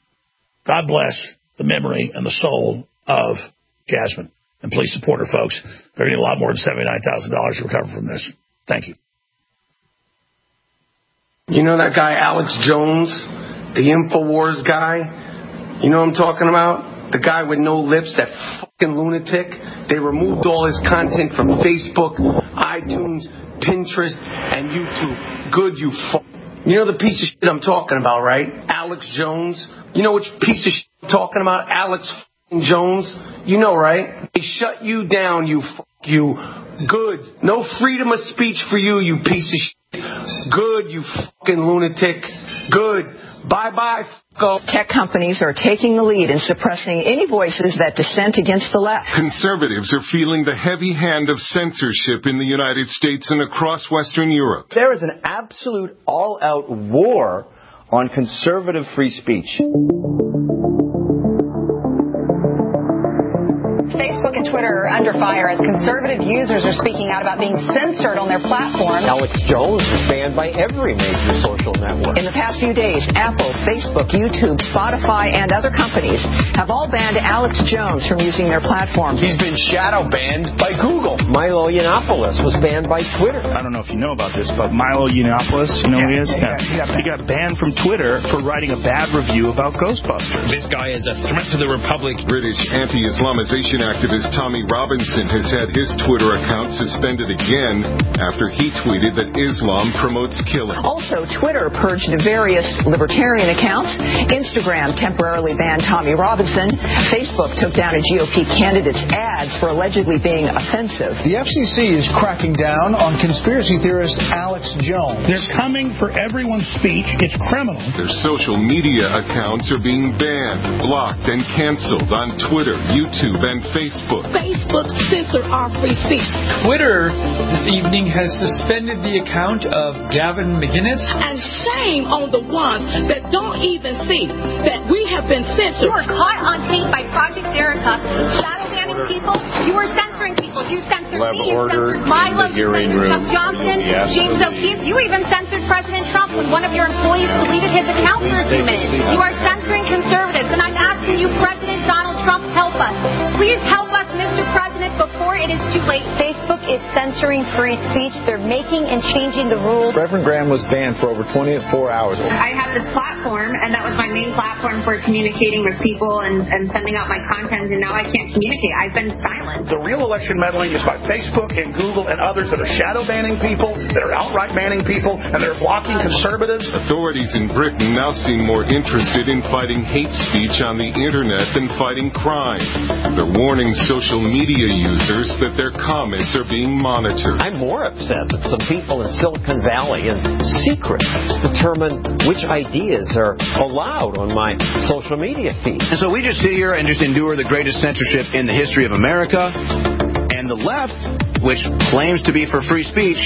God bless the memory and the soul of Jasmine. And please support her, folks. They're going to need a lot more than seventy-nine thousand dollars to recover from this. Thank you. You know that guy, Alex Jones, the InfoWars guy? You know what I'm talking about? the guy with no lips, that fucking lunatic. They removed all his content from Facebook, iTunes, Pinterest, and YouTube. Good, you fuck. You know the piece of shit I'm talking about, right? Alex Jones. You know which piece of shit I'm talking about? Alex fucking Jones. You know, right? They shut you down, you fuck you. Good. No freedom of speech for you, you piece of shit. Good, you fucking lunatic. Good. Bye-bye, f***o. Tech companies are taking the lead in suppressing any voices that dissent against the left. Conservatives are feeling the heavy hand of censorship in the United States and across Western Europe. There is an absolute all-out war on conservative free speech. Facebook and Twitter are under fire as conservative users are speaking out about being censored on their platform. Alex Jones is banned by every major social network. In the past few days, Apple, Facebook, YouTube, Spotify, and other companies have all banned Alex Jones from using their platforms. He's been shadow banned by Google. Milo Yiannopoulos was banned by Twitter. I don't know if you know about this, but Milo Yiannopoulos, you know yeah, who he is? Yeah, yeah. He got banned from Twitter for writing a bad review about Ghostbusters. This guy is a threat to the Republic. British anti-Islamization activist Tommy Robinson has had his Twitter account suspended again after he tweeted that Islam promotes killing. Also, Twitter purged various libertarian accounts. Instagram temporarily banned Tommy Robinson. Facebook took down a G O P candidate's ads for allegedly being offensive. The F C C is cracking down on conspiracy theorist Alex Jones. They're coming for everyone's speech. It's criminal. Their social media accounts are being banned, blocked, and canceled on Twitter, YouTube, and Facebook. Facebook censored our free speech. Twitter this evening has suspended the account of Gavin McInnes. And shame on the ones that don't even see that we have been censored. You were caught on tape by Project Erica, shadow banning people. You were censoring people. You censored Love me. You order censored Milo. You censored room. Chuck Johnson, Yes, James O'Keefe. You even censored President Trump when one of your employees deleted his account for a few minutes. You are censoring conservatives, and I'm asking you, President Donald Trump, help us. Please help us, Mister President, before it is too late. Facebook is censoring free speech. They're making and changing the rules. Reverend Graham was banned for over twenty-four hours. I have this platform, and that was my main platform for communicating with people and, and sending out my content, and now I can't communicate. I've been silent. The real election meddling is by Facebook and Google and others that are shadow banning people, that are outright banning people, and they're blocking conservatives. Authorities in Britain now seem more interested in fighting hate speech on the internet than fighting crime. They're warning social media users that their comments are being monitored. I'm more upset that some people in Silicon Valley in secret determine which ideas are allowed on my social media feed. And so we just sit here and just endure the greatest censorship in the history of America, and the left, which claims to be for free speech,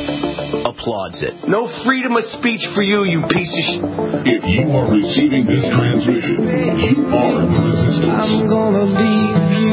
applauds it. No freedom of speech for you, you piece of shit. If you are receiving this transmission, you are the resistance. I'm gonna leave you.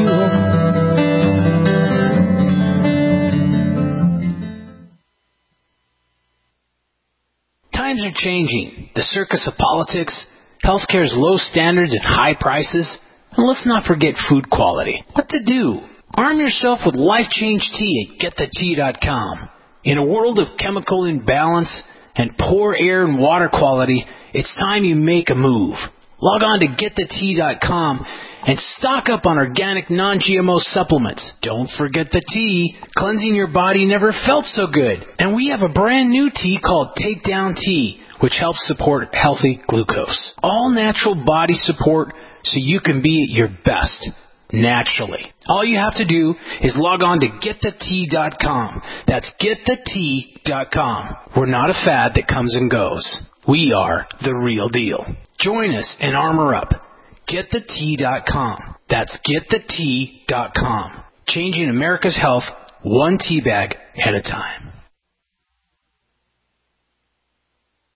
Times are changing. The circus of politics, healthcare's low standards and high prices, and let's not forget food quality. What to do? Arm yourself with Life Change Tea at get the tea dot com. In a world of chemical imbalance and poor air and water quality, it's time you make a move. Log on to get the tea dot com and stock up on organic non-G M O supplements. Don't forget the tea. Cleansing your body never felt so good. And we have a brand new tea called Takedown Tea, which helps support healthy glucose. All natural body support so you can be at your best naturally. All you have to do is log on to get the tea dot com. That's get the tea dot com. We're not a fad that comes and goes. We are the real deal. Join us and armor up. get the tea dot com. That's get the tea dot com. Changing America's health one tea bag at a time.